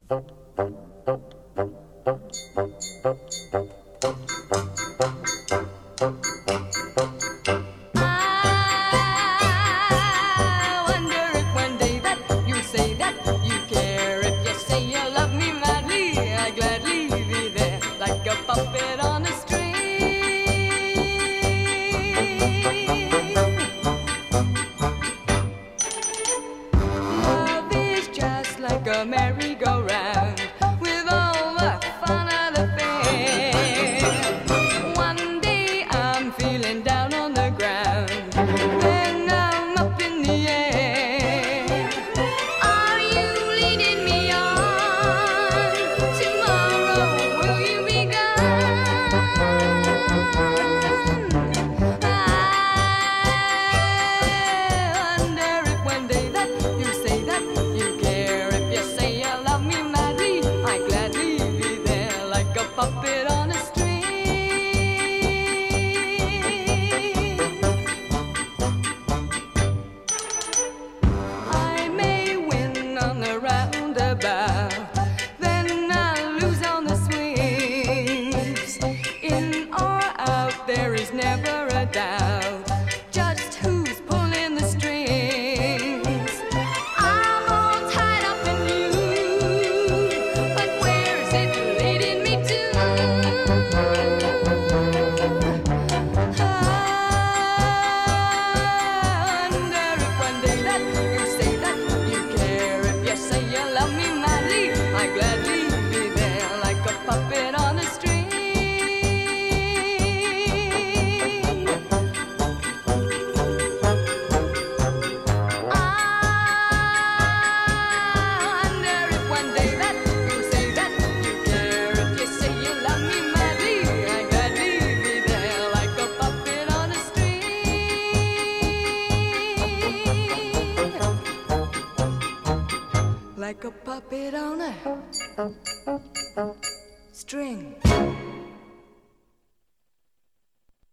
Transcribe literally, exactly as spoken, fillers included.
Puppet on a string. Love is just like a merry-go-round with all the fun of the fair. One day I'm feeling down on the ground, then I'm up in the air. Are you leading me on? Tomorrow will you be gone? Puppet on a string. I may win on the roundabout, then I'll lose on the swings. In or out, there is never a doubt just who's pulling the strings. I'm all tied up in you, but where's it leading me to? Puppet on a string. I wonder if one day that you say that you care. If you say you love me madly, I'd gladly be there like a puppet on a string. Like a puppet on a